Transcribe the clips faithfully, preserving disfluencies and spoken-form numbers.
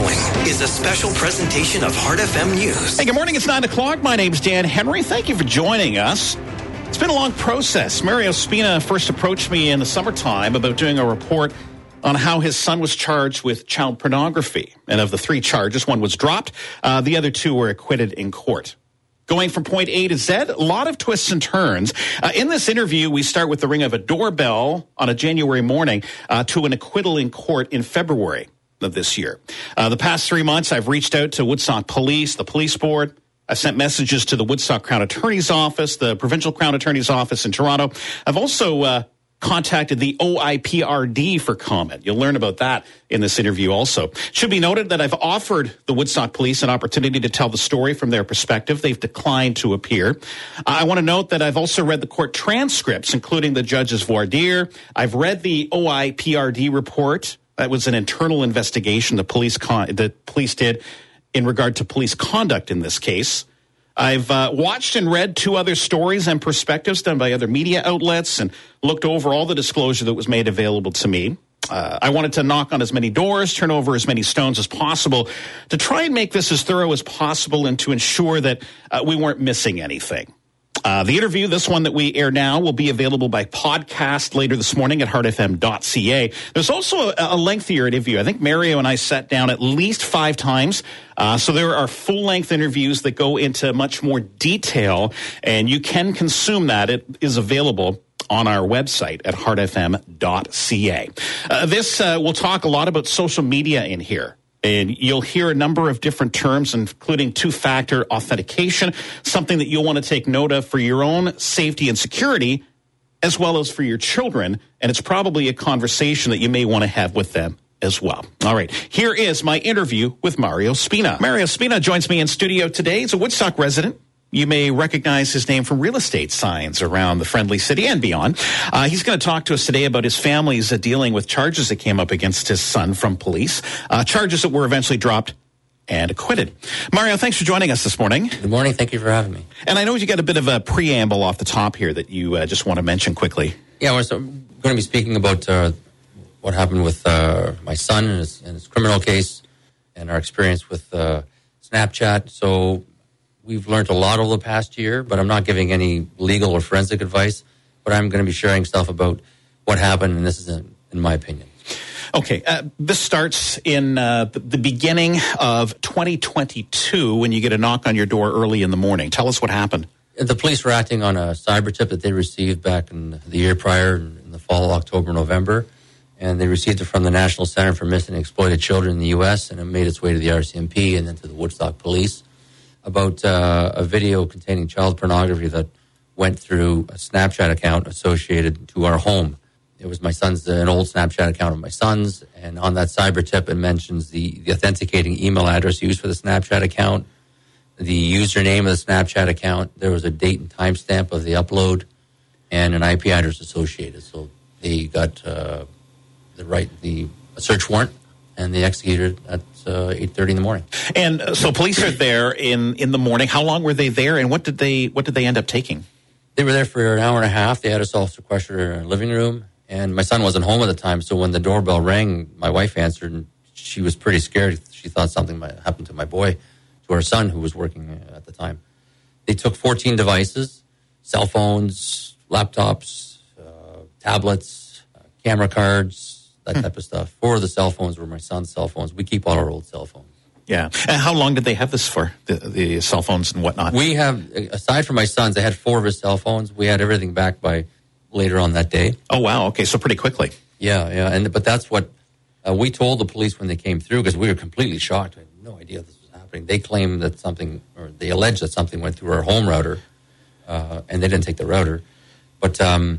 following is a special presentation of Heart F M News. Hey, good morning. It's nine o'clock. My name's Dan Henry. Thank you for joining us. It's been a long process. Mario Spina first approached me in the summertime about doing a report on how his son was charged with child pornography. And of the three charges, one was dropped. Uh, the other two were acquitted in court. Going from point A to Z, a lot of twists and turns. Uh, in this interview, we start with the ring of a doorbell on a January morning uh, to an acquittal in court in February of this year. Uh, the past three months, I've reached out to Woodstock Police, the police board. I've sent messages to the Woodstock Crown Attorney's Office, the Provincial Crown Attorney's Office in Toronto. I've also uh, contacted the O I P R D for comment. You'll learn about that in this interview also. Should be noted that I've offered the Woodstock Police an opportunity to tell the story from their perspective. They've declined to appear. I want to note that I've also read the court transcripts, including the judge's voir dire. I've read the O I P R D report. That was an internal investigation the police con- the police did in regard to police conduct in this case. I've uh, watched and read two other stories and perspectives done by other media outlets and looked over all the disclosure that was made available to me. Uh, I wanted to knock on as many doors, turn over as many stones as possible to try and make this as thorough as possible and to ensure that uh, we weren't missing anything. Uh, the interview, this one that we air now, will be available by podcast later this morning at heart f m dot c a. There's also a, a lengthier interview. I think Mario and I sat down at least five times. Uh, so there are full-length interviews that go into much more detail, and you can consume that. It is available on our website at heart f m dot c a. Uh, this, uh, we'll talk a lot about social media in here. And you'll hear a number of different terms, including two-factor authentication, something that you'll want to take note of for your own safety and security, as well as for your children. And it's probably a conversation that you may want to have with them as well. All right, here is my interview with Mario Spina. Mario Spina joins me in studio today. He's a Woodstock resident. You may recognize his name from real estate signs around the Friendly City and beyond. Uh, he's going to talk to us today about his family's uh, dealing with charges that came up against his son from police, uh, charges that were eventually dropped and acquitted. Mario, thanks for joining us this morning. Good morning. Thank you for having me. And I know you got a bit of a preamble off the top here that you uh, just want to mention quickly. Yeah, we're so, going to be speaking about uh, what happened with uh, my son and his, and his criminal case and our experience with uh, Snapchat. So we've learned a lot over the past year, but I'm not giving any legal or forensic advice. But I'm going to be sharing stuff about what happened, and this is in, in my opinion. Okay, uh, this starts in uh, the, the beginning of twenty twenty-two when you get a knock on your door early in the morning. Tell us what happened. The police were acting on a cyber tip that they received back in the year prior, in the fall, October, November. And they received it from the National Center for Missing and Exploited Children in the U S, and it made its way to the R C M P and then to the Woodstock Police about uh, a video containing child pornography that went through a Snapchat account associated to our home. It was my son's, uh, an old Snapchat account of my son's, and on that cyber tip, it mentions the, the authenticating email address used for the Snapchat account, the username of the Snapchat account. There was a date and timestamp of the upload, and an I P address associated. So they got uh, the right the a search warrant, and they executed it at uh, eight thirty in the morning. And uh, so police are there in, in the morning. How long were they there, and what did they what did they end up taking? They were there for an hour and a half. They had us all sequestered in our living room, and my son wasn't home at the time. So when the doorbell rang, my wife answered, and she was pretty scared. She thought something might happen to my boy, to our son who was working at the time. They took fourteen devices, cell phones, laptops, uh, tablets, uh, camera cards, that type of stuff. Four of the cell phones were my son's cell phones. We keep all our old cell phones. Yeah. And how long did they have this for, the, the cell phones and whatnot? We have, aside from my son's, they had four of his cell phones. We had everything back by later on that day. Oh, wow. Okay, so pretty quickly. Yeah, yeah. And but that's what uh, we told the police when they came through, because we were completely shocked. We had no idea this was happening. They claimed that something, or they alleged that something went through our home router, uh, and they didn't take the router. But um,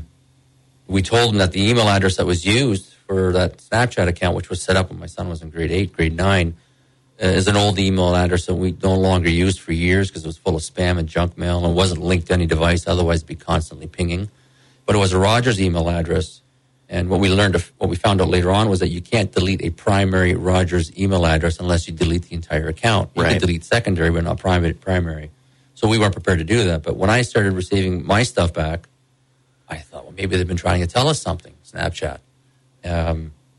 we told them that the email address that was used for that Snapchat account, which was set up when my son was in grade eight, grade nine, uh, is an old email address that we no longer used for years because it was full of spam and junk mail and wasn't linked to any device, otherwise it'd be constantly pinging. But it was a Rogers email address, and what we learned, what we found out later on was that you can't delete a primary Rogers email address unless you delete the entire account. You right. can delete secondary, but not primary. primary. So we weren't prepared to do that. But when I started receiving my stuff back, I thought, well, maybe they've been trying to tell us something, Snapchat. Um,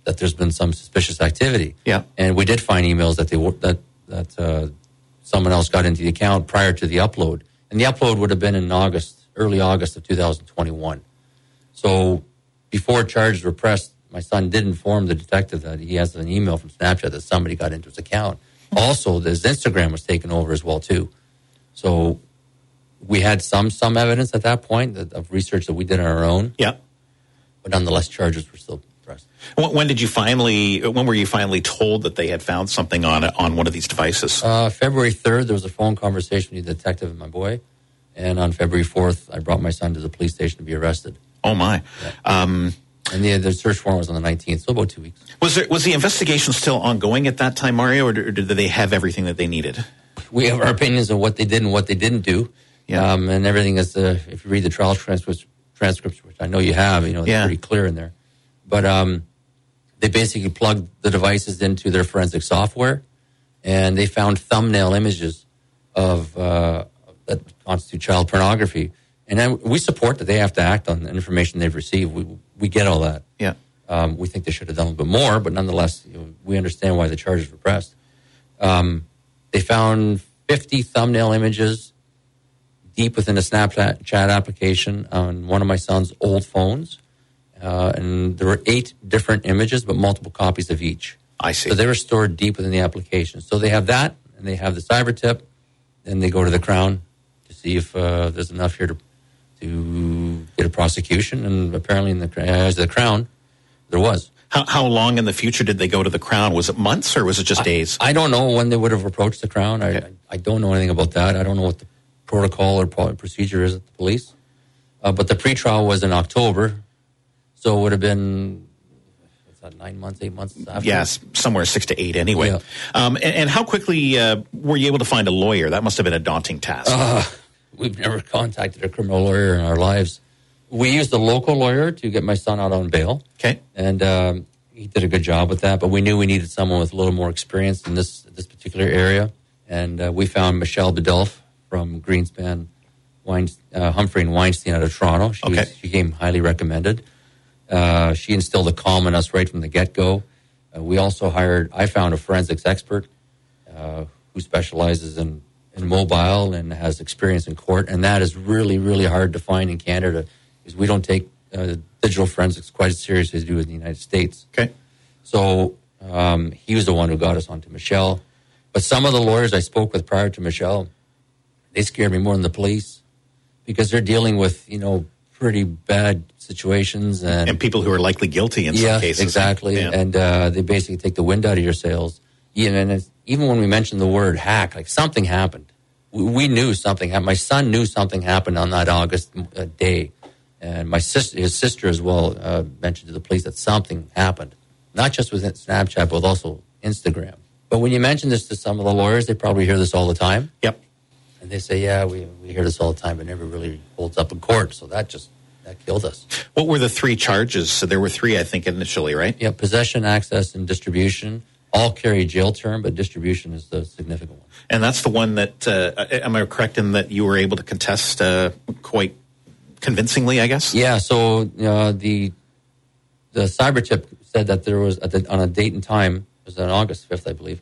that there's been some suspicious activity. Yeah. And we did find emails that they were, that that uh, someone else got into the account prior to the upload, and the upload would have been in August, early August of two thousand twenty-one. So before charges were pressed, my son did inform the detective that he has an email from Snapchat that somebody got into his account. Also, his Instagram was taken over as well too. So we had some some evidence at that point that, of research that we did on our own. Yeah. But nonetheless, charges were still pressed. When, when did you finally? When were you finally told that they had found something on on one of these devices? Uh, February third, there was a phone conversation with the detective and my boy, and on February fourth, I brought my son to the police station to be arrested. Oh my! Yeah. Um, and the, the search warrant was on the nineteenth, so about two weeks. Was there was the investigation still ongoing at that time, Mario, or did, or did they have everything that they needed? We have our opinions on what they did and what they didn't do. Yeah. Um, and everything is, uh, if you read the trial transcripts, transcripts, which I know you have, you know, it's yeah. pretty clear in there. But um, they basically plugged the devices into their forensic software, and they found thumbnail images of uh, that constitute child pornography. And then we support that they have to act on the information they've received. We we get all that. Yeah. Um, we think they should have done a little bit more, but nonetheless, you know, we understand why the charges were pressed. Um, they found fifty thumbnail images deep within a Snapchat chat application on one of my son's old phones. Uh, and there were eight different images, but multiple copies of each. I see. So they were stored deep within the application. So they have that, and they have the cyber tip. Then they go to the Crown to see if uh, there's enough here to to get a prosecution. And apparently, in the as the Crown, there was. How how long in the future did they go to the Crown? Was it months or was it just I, days? I don't know when they would have approached the Crown. I, Okay. I I don't know anything about that. I don't know what the protocol or procedure is at the police. Uh, but the pretrial was in October, so it would have been what's that, nine months, eight months after. Yes, somewhere six to eight anyway. Yeah. Um, and, and how quickly uh, were you able to find a lawyer? That must have been a daunting task. Uh, we've never contacted a criminal lawyer in our lives. We used a local lawyer to get my son out on bail. Okay. And um, he did a good job with that, but we knew we needed someone with a little more experience in this this particular area. And uh, we found Michelle Bedelf from Greenspan, Wein, uh, Humphrey and Weinstein out of Toronto. She, Okay. was, she came highly recommended. Uh, she instilled a calm in us right from the get-go. Uh, we also hired, I found a forensics expert uh, who specializes in, in mobile and has experience in court. And that is really, really hard to find in Canada because we don't take uh, digital forensics quite as seriously as we do in the United States. Okay. So um, he was the one who got us onto Michelle. But some of the lawyers I spoke with prior to Michelle, they scared me more than the police because they're dealing with, you know, pretty bad situations. And, And people who are likely guilty in yeah, some cases. exactly. Yeah. And uh, they basically take the wind out of your sails. Even, it's, even when we mentioned the word hack, like something happened. We, we knew something happened. My son knew something happened on that August uh, day. And my sister, his sister as well, uh, mentioned to the police that something happened. Not just with Snapchat, but also Instagram. But when you mention this to some of the lawyers, they probably hear this all the time. Yep. And they say, yeah, we, we hear this all the time, but never really holds up in court. So that just, that killed us. What were the three charges? So there were three, I think, initially, right? Yeah, possession, access, and distribution all carry a jail term, but distribution is the significant one. And that's the one that, uh, am I correct in that you were able to contest uh, quite convincingly, I guess? Yeah, so uh, the the cyber tip said that there was, at the, on a date and time, it was on August fifth, I believe,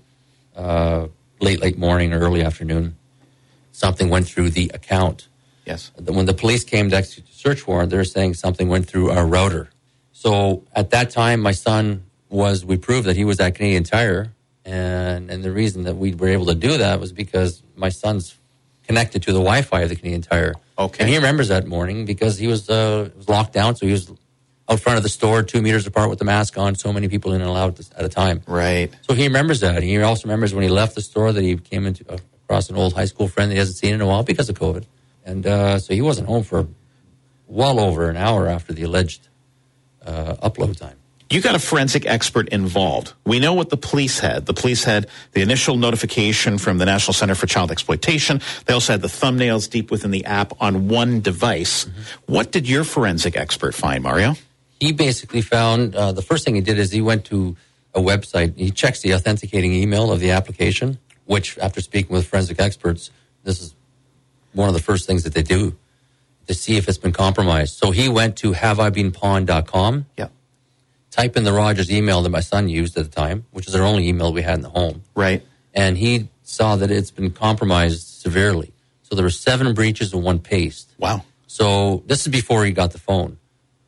uh, late, late morning or early afternoon, something went through the account. Yes. When the police came to execute the search warrant, they were saying something went through our router. So at that time, my son was, we proved that he was at Canadian Tire. And, and the reason that we were able to do that was because my son's connected to the Wi-Fi of the Canadian Tire. Okay. And he remembers that morning because he was, uh, was locked down. So he was out front of the store, two meters apart with the mask on, so many people in and allowed at a time. Right. So he remembers that. He also remembers when he left the store that he came into uh, across an old high school friend that he hasn't seen in a while because of COVID. And uh, so he wasn't home for well over an hour after the alleged uh, upload time. You got a forensic expert involved. We know what the police had. The police had the initial notification from the National Center for Child Exploitation. They also had the thumbnails deep within the app on one device. Mm-hmm. What did your forensic expert find, Mario? He basically found, uh, the first thing he did is he went to a website. He checks the authenticating email of the application, which after speaking with forensic experts, this is one of the first things that they do to see if it's been compromised. So he went to have I been pawned dot com. Yeah. type in the Rogers email that my son used at the time, which is our only email we had in the home. Right. And he saw that it's been compromised severely. So there were seven breaches and one paste. Wow. So this is before he got the phone.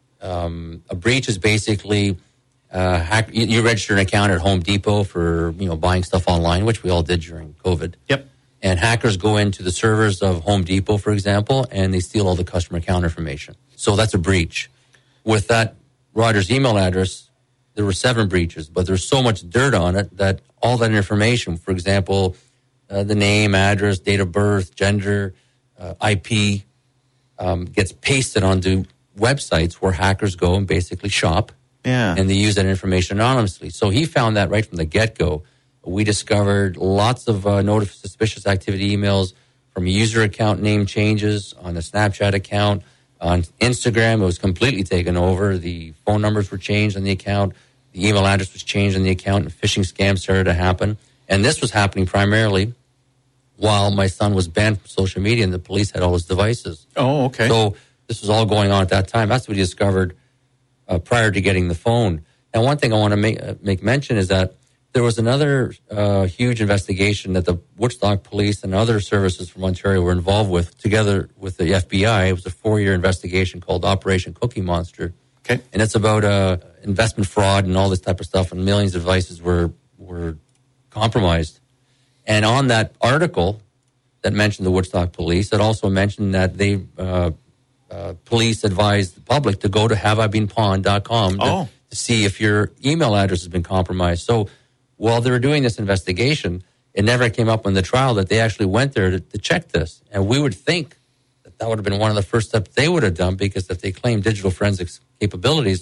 Um, a breach is basically uh, hack, you, you register an account at Home Depot for, you know, buying stuff online, which we all did during COVID. Yep. And hackers go into the servers of Home Depot, for example, and they steal all the customer account information. So that's a breach. With that Rogers email address, there were seven breaches, but there's so much dirt on it that all that information, for example, uh, the name, address, date of birth, gender, uh, I P, um, gets pasted onto websites where hackers go and basically shop. Yeah. And they use that information anonymously. So he found that right from the get-go. We discovered lots of uh, notice suspicious activity emails from user account name changes on the Snapchat account. On Instagram, it was completely taken over. The phone numbers were changed on the account. The email address was changed on the account, and phishing scams started to happen. And this was happening primarily while my son was banned from social media and the police had all his devices. Oh, okay. So this was all going on at that time. That's what we discovered uh, prior to getting the phone. And one thing I want to make, uh, make mention is that there was another uh, huge investigation that the Woodstock Police and other services from Ontario were involved with, together with the F B I. It was a four-year investigation called Operation Cookie Monster. Okay. And it's about uh, investment fraud and all this type of stuff, and millions of devices were were compromised. And on that article that mentioned the Woodstock Police, it also mentioned that they uh, uh, police advised the public to go to have I been pawned dot com to, oh. to see if your email address has been compromised. So while they were doing this investigation, it never came up in the trial that they actually went there to, to check this. And we would think that that would have been one of the first steps they would have done, because if they claim digital forensics capabilities,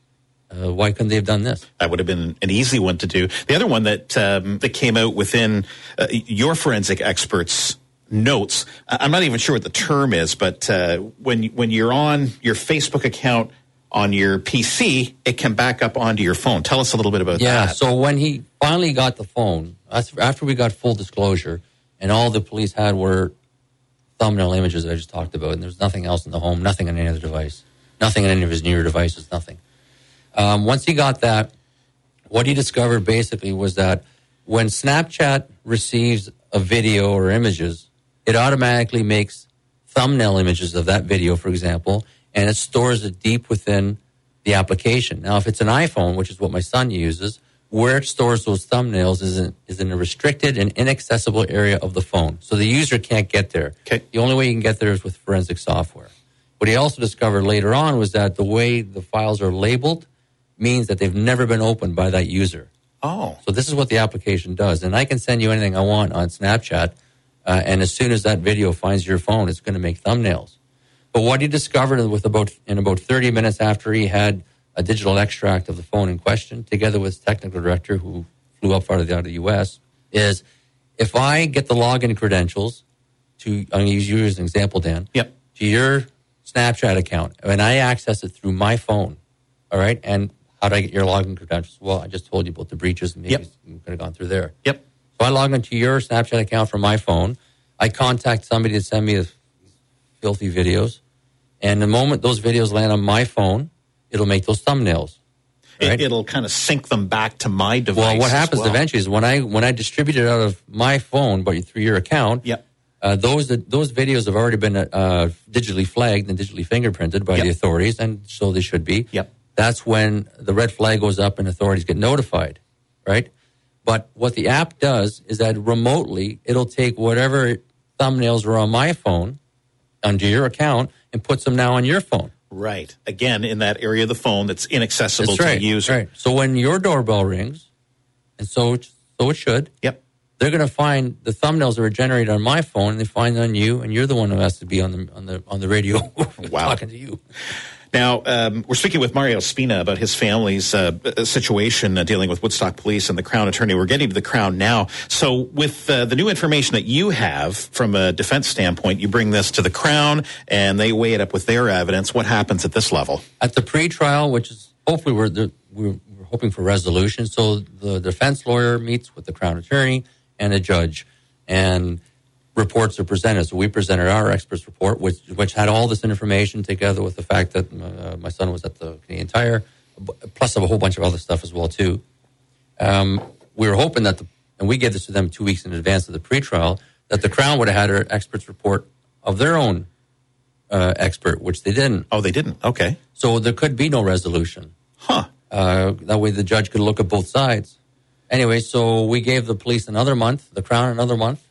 uh, why couldn't they have done this? That would have been an easy one to do. The other one that um, that came out within uh, your forensic experts' notes, I'm not even sure what the term is, but uh, when when you're on your Facebook account on your P C, it can back up onto your phone. Tell us a little bit about yeah, that. Yeah, so when he finally got the phone, after we got full disclosure, and all the police had were thumbnail images that I just talked about, and there's nothing else in the home, nothing on any other device, nothing on any of his newer devices, nothing. Um, once he got that, what he discovered basically was that when Snapchat receives a video or images, it automatically makes thumbnail images of that video, for example, and it stores it deep within the application. Now, if it's an iPhone, which is what my son uses, where it stores those thumbnails is in, is in a restricted and inaccessible area of the phone. So the user can't get there. Okay. The only way you can get there is with forensic software. What he also discovered later on was that the way the files are labeled means that they've never been opened by that user. Oh. So this is what the application does. And I can send you anything I want on Snapchat, uh, and as soon as that video finds your phone, it's going to make thumbnails. But what he discovered with about in about thirty minutes after he had a digital extract of the phone in question, together with his technical director who flew up out of the, out of the U S, is if I get the login credentials to, I'm going to use you as an example, Dan, yep. to your Snapchat account, and I access it through my phone, all right, and how do I get your login credentials? Well, I just told you about the breaches, and maybe yep. you could have gone through there. Yep. So I log into your Snapchat account from my phone. I contact somebody to send me the filthy videos. And the moment those videos land on my phone, it'll make those thumbnails. Right? It, it'll kind of sync them back to my device. Well, what happens well. eventually is when I when I distribute it out of my phone, but through your account, yep. uh, those those videos have already been uh, digitally flagged and digitally fingerprinted by yep. the authorities, and so they should be. Yep. That's when the red flag goes up and authorities get notified, right? But what the app does is that remotely it'll take whatever thumbnails are on my phone under your account and puts them now on your phone. Right. Again, in that area of the phone that's inaccessible that's right, to the user. Right. So when your doorbell rings, and so so it should, yep. they're going to find the thumbnails that were generated on my phone, and they find on you, and you're the one who has to be on the on the on the radio wow. talking to you. Now, um, we're speaking with Mario Spina about his family's uh, situation uh, dealing with Woodstock Police and the Crown Attorney. We're getting to the Crown now. So with uh, the new information that you have from a defense standpoint, you bring this to the Crown and they weigh it up with their evidence. What happens at this level? At the pre-trial, which is hopefully we're, the, we're hoping for resolution. So the defense lawyer meets with the Crown Attorney and a judge, and reports are presented. So we presented our expert's report, which which had all this information together with the fact that uh, my son was at the Canadian Tire, plus a whole bunch of other stuff as well too. Um, we were hoping that, the, and we gave this to them two weeks in advance of the pretrial, that the Crown would have had an expert's report of their own uh, expert, which they didn't. Oh, they didn't. Okay. So there could be no resolution. Huh. Uh, that way the judge could look at both sides. Anyway, so we gave the police another month, the Crown another month,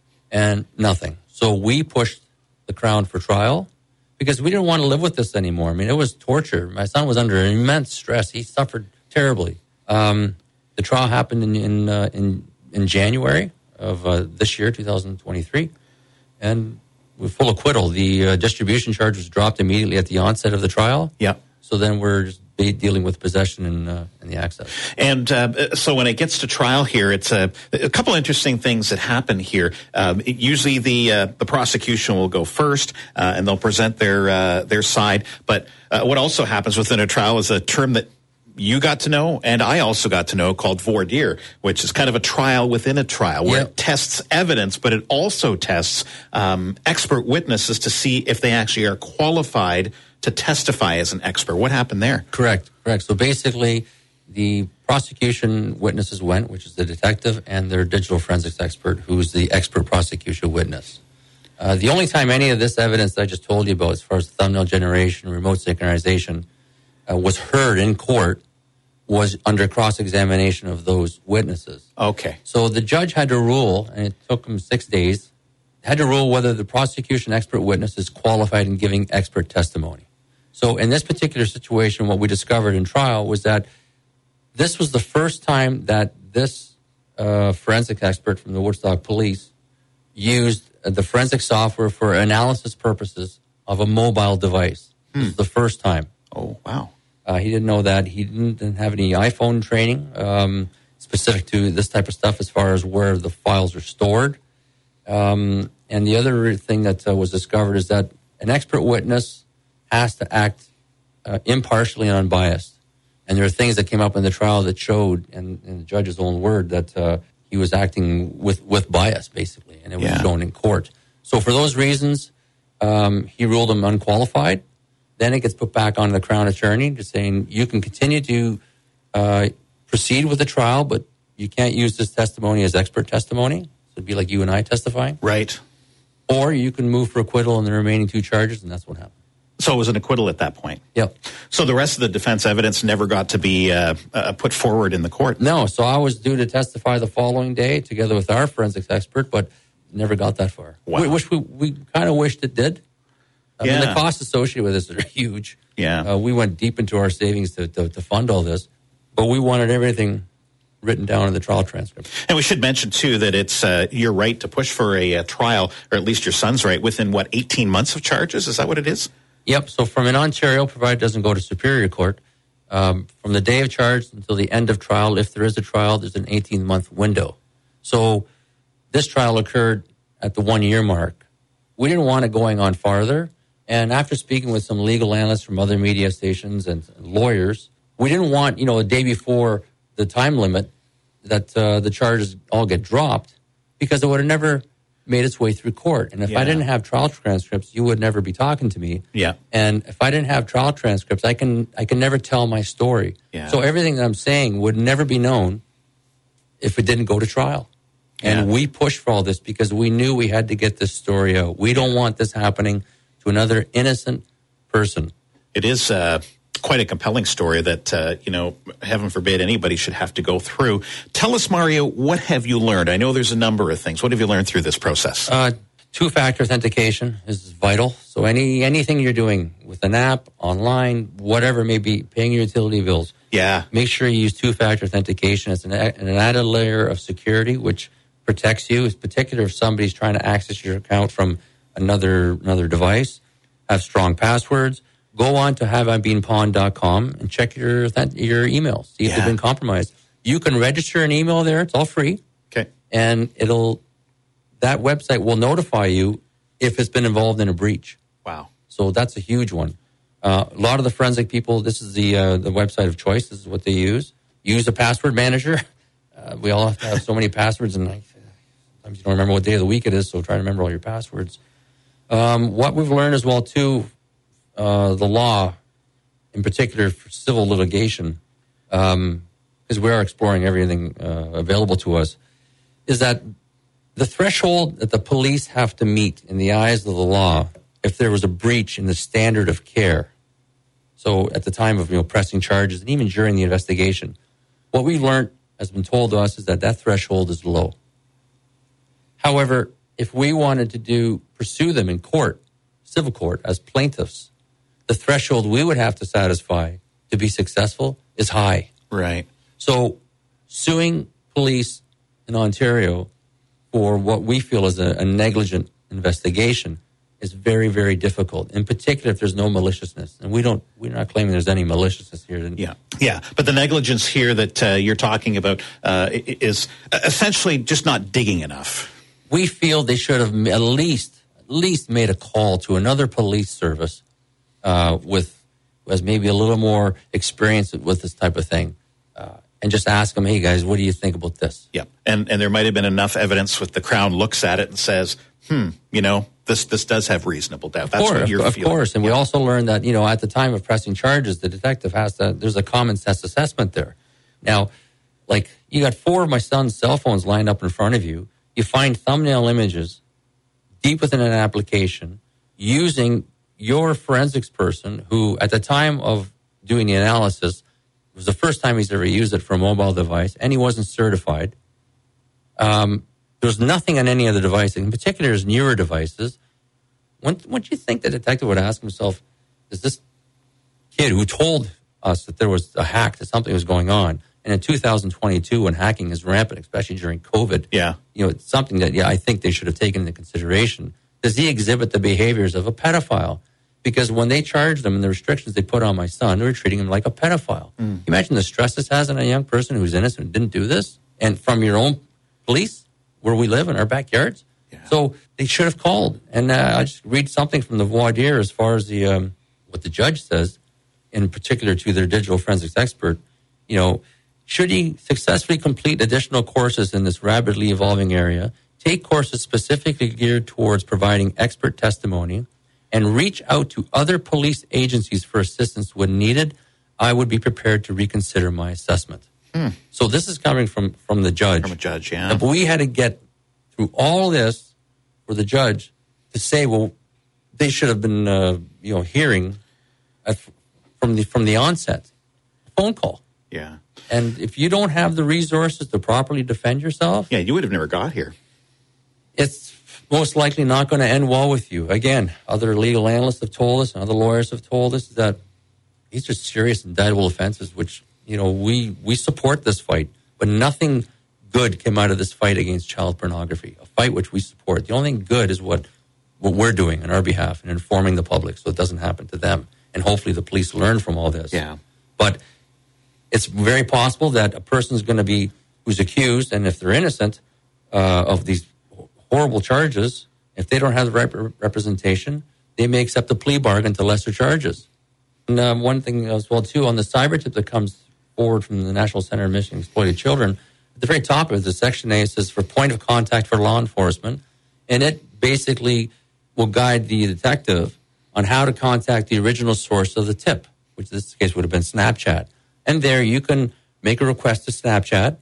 and nothing. So we pushed the Crown for trial because we didn't want to live with this anymore. I mean, it was torture. My son was under immense stress. He suffered terribly. Um, the trial happened in in uh, in, in January of uh, this year, two thousand twenty-three, and with full acquittal. The uh, distribution charge was dropped immediately at the onset of the trial. Yeah. So then we're just dealing with possession and, uh, and the access. And uh, so when it gets to trial here, it's a, a couple interesting things that happen here. Um, it, usually the uh, the prosecution will go first, uh, and they'll present their uh, their side. But uh, what also happens within a trial is a term that you got to know, and I also got to know, called voir dire, which is kind of a trial within a trial, where yep. it tests evidence, but it also tests um, expert witnesses to see if they actually are qualified to testify as an expert. What happened there? Correct, correct. So basically, the prosecution witnesses went, which is the detective, and their digital forensics expert, who's the expert prosecution witness. Uh, the only time any of this evidence that I just told you about, as far as thumbnail generation, remote synchronization, uh, was heard in court, was under cross-examination of those witnesses. Okay. So the judge had to rule, and it took him six days, had to rule whether the prosecution expert witness is qualified in giving expert testimony. So in this particular situation, what we discovered in trial was that this was the first time that this uh, forensic expert from the Woodstock Police used the forensic software for analysis purposes of a mobile device. Hmm. This is the first time. Oh, wow. Uh, he didn't know that. He didn't, didn't have any iPhone training um, specific to this type of stuff as far as where the files are stored. Um, and the other thing that uh, was discovered is that an expert witness has to act uh, impartially and unbiased. And there are things that came up in the trial that showed, and in the judge's own word, that uh, he was acting with, with bias, basically, and it was yeah. shown in court. So for those reasons, um, he ruled him unqualified. Then it gets put back on the Crown attorney to saying, you can continue to uh, proceed with the trial, but you can't use this testimony as expert testimony. So it'd be like you and I testifying. Right. Or you can move for acquittal on the remaining two charges, and that's what happened. So it was an acquittal at that point. Yep. So the rest of the defense evidence never got to be uh, uh, put forward in the court? No. So I was due to testify the following day together with our forensics expert, but never got that far. Wow. We, wish we, we kind of wished it did. I yeah. mean, the costs associated with this are huge. Yeah. Uh, we went deep into our savings to, to, to fund all this, but we wanted everything written down in the trial transcript. And we should mention, too, that it's uh, your right to push for a, a trial, or at least your son's right, within, what, eighteen months of charges? Is that what it is? Yep. So from in Ontario, provided it doesn't go to Superior Court, um, from the day of charge until the end of trial, if there is a trial, there's an eighteen-month window. So this trial occurred at the one-year mark. We didn't want it going on farther. And after speaking with some legal analysts from other media stations and lawyers, we didn't want, you know, a day before the time limit that uh, the charges all get dropped, because it would have never made its way through court. And if yeah. I didn't have trial transcripts, you would never be talking to me. Yeah. And if I didn't have trial transcripts, I can I can never tell my story. Yeah. So everything that I'm saying would never be known if it didn't go to trial. And yeah. we pushed for all this because we knew we had to get this story out. We don't want this happening to another innocent person. It is uh, quite a compelling story that, uh, you know, heaven forbid anybody should have to go through. Tell us, Mario, what have you learned? I know there's a number of things. What have you learned through this process? Uh, two-factor authentication is vital. So any anything you're doing with an app, online, whatever it may be, paying your utility bills, yeah, make sure you use two-factor authentication. It's an, an added layer of security which protects you. It's particular if somebody's trying to access your account from another another device. Have strong passwords. Go on to have I been pawned dot com and check your your emails. See if yeah. they've been compromised. You can register an email there. It's all free. Okay. And it'll that website will notify you if it's been involved in a breach. Wow. So that's a huge one. Uh, a lot of the forensic people, this is the uh, the website of choice. This is what they use. Use a password manager. Uh, we all have to have so many passwords, and like, sometimes you don't remember what day of the week it is, so try to remember all your passwords. Um, what we've learned as well, too, uh, the law in particular for civil litigation, um, because we are exploring everything uh, available to us, is that the threshold that the police have to meet in the eyes of the law, if there was a breach in the standard of care, so at the time of you know pressing charges and even during the investigation, what we learned has been told to us is that that threshold is low. However, if we wanted to do pursue them in court, civil court, as plaintiffs, the threshold we would have to satisfy to be successful is high. Right. So suing police in Ontario for what we feel is a, a negligent investigation is very, very difficult. In particular, if there's no maliciousness, and we don't, we're not claiming there's any maliciousness here. Yeah, yeah. But the negligence here that uh, you're talking about uh, is essentially just not digging enough. We feel they should have at least, at least made a call to another police service uh, with, who has maybe a little more experience with this type of thing. Uh, and just ask them, hey, guys, what do you think about this? Yeah, and and there might have been enough evidence with the Crown looks at it and says, hmm, you know, this this does have reasonable doubt. That's of course, what you're of feeling. course. And yeah. we also learned that, you know, at the time of pressing charges, the detective has to, there's a common sense assessment there. Now, like, you got four of my son's cell phones lined up in front of you. You find thumbnail images deep within an application using your forensics person who, at the time of doing the analysis, it was the first time he's ever used it for a mobile device, and he wasn't certified. Um, there's nothing on any other device, in particular his newer devices. Wouldn't you think the detective would ask himself, is this kid who told us that there was a hack, that something was going on, and in two thousand twenty-two, when hacking is rampant, especially during COVID, yeah. you know, it's something that, yeah, I think they should have taken into consideration. Does he exhibit the behaviors of a pedophile? Because when they charged him and the restrictions they put on my son, they were treating him like a pedophile. Mm. Imagine the stress this has on a young person who's innocent and didn't do this, and from your own police, where we live in our backyards. Yeah. So they should have called. And uh, I just read something from the voir dire as far as the um, what the judge says, in particular to their digital forensics expert. You know, should he successfully complete additional courses in this rapidly evolving area, take courses specifically geared towards providing expert testimony, and reach out to other police agencies for assistance when needed, I would be prepared to reconsider my assessment. Hmm. So this is coming from, from the judge. From a judge, yeah. But we had to get through all this for the judge to say, well, they should have been, uh, you know, hearing at, from the from the onset, a phone call. Yeah. And if you don't have the resources to properly defend yourself, yeah, you would have never got here. It's most likely not going to end well with you. Again, other legal analysts have told us, and other lawyers have told us that these are serious indictable offenses, which, you know, we, we support this fight, but nothing good came out of this fight against child pornography, a fight which we support. The only thing good is what, what we're doing on our behalf and informing the public so it doesn't happen to them. And hopefully the police learn from all this. Yeah. But it's very possible that a person's going to be, who's accused, and if they're innocent uh, of these horrible charges, if they don't have the right representation, they may accept a plea bargain to lesser charges. And um, one thing as well, too, on the cyber tip that comes forward from the National Center of Missing and Exploited Children, at the very top of the Section A, it says for point of contact for law enforcement, and it basically will guide the detective on how to contact the original source of the tip, which in this case would have been Snapchat. And there you can make a request to Snapchat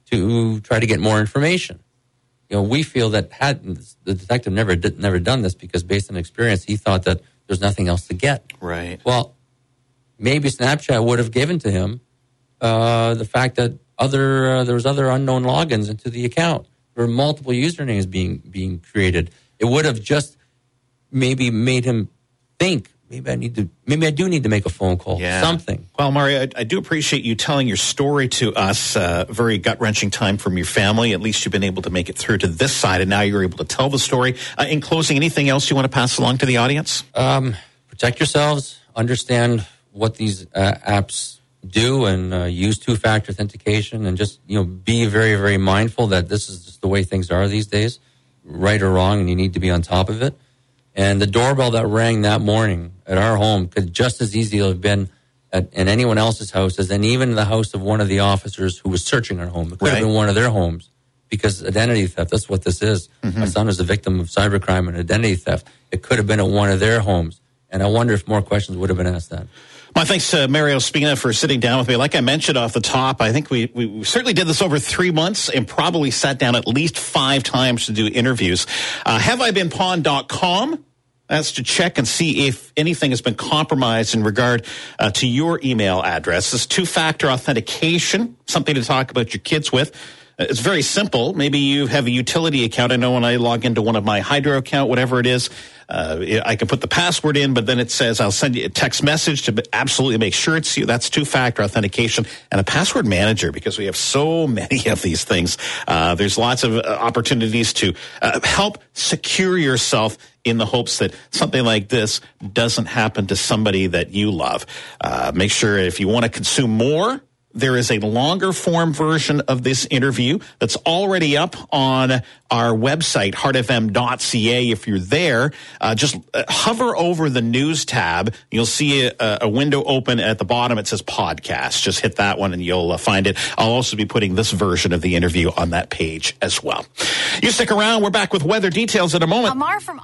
to try to get more information. You know, we feel that had the detective never did, never done this because based on experience, he thought that there's nothing else to get. Right. Well, maybe Snapchat would have given to him uh, the fact that other uh, there was other unknown logins into the account. There were multiple usernames being being created. It would have just maybe made him think, maybe I need to, maybe I do need to make a phone call. Yeah. Something. Well, Mario, I, I do appreciate you telling your story to us. Uh, very gut-wrenching time from your family. At least you've been able to make it through to this side, and now you're able to tell the story. Uh, in closing, anything else you want to pass along to the audience? Um, protect yourselves. Understand what these uh, apps do, and uh, use two-factor authentication, and just, you know, be very, very mindful that this is just the way things are these days, right or wrong, and you need to be on top of it. And the doorbell that rang that morning at our home could just as easily have been at in anyone else's house as in even the house of one of the officers who was searching our home. It could right. have been one of their homes because identity theft, that's what this is. Mm-hmm. My son was a victim of cybercrime and identity theft. It could have been at one of their homes. And I wonder if more questions would have been asked then. My thanks to Mario Spina for sitting down with me. Like I mentioned off the top, I think we, we certainly did this over three months and probably sat down at least five times to do interviews. Uh, have I been pawned dot com. That's to check and see if anything has been compromised in regard uh, to your email address. This two-factor authentication, something to talk about your kids with. It's very simple. Maybe you have a utility account. I know when I log into one of my Hydro account, whatever it is, uh, I can put the password in, but then it says I'll send you a text message to absolutely make sure it's you. That's two-factor authentication and a password manager, because we have so many of these things. Uh, there's lots of opportunities to uh, help secure yourself in the hopes that something like this doesn't happen to somebody that you love. Uh, make sure if you want to consume more, there is a longer form version of this interview that's already up on our website, heart f m dot c a. If you're there, uh, just uh, hover over the news tab. You'll see a, a window open at the bottom. It says podcast. Just hit that one and you'll uh, find it. I'll also be putting this version of the interview on that page as well. You stick around. We're back with weather details in a moment. Amar from